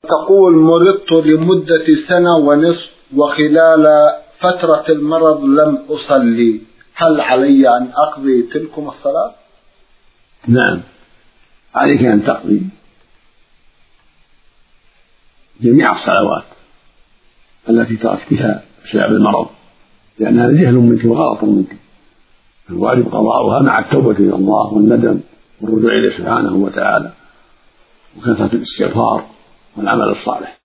تقول مرضت لمدة سنة ونصف وخلال فترة المرض لم أصلي، هل علي أن أقضي تلكم الصلاة؟ نعم، عليك أن تقضي جميع الصلوات التي تركتها بسبب المرض، لأنها جهل منك وغلط منك، الواجب قضاؤها مع التوبة إلى الله والندم والرجوع إليه سبحانه وتعالى وكثرة الاستغفار والعمل الصالح.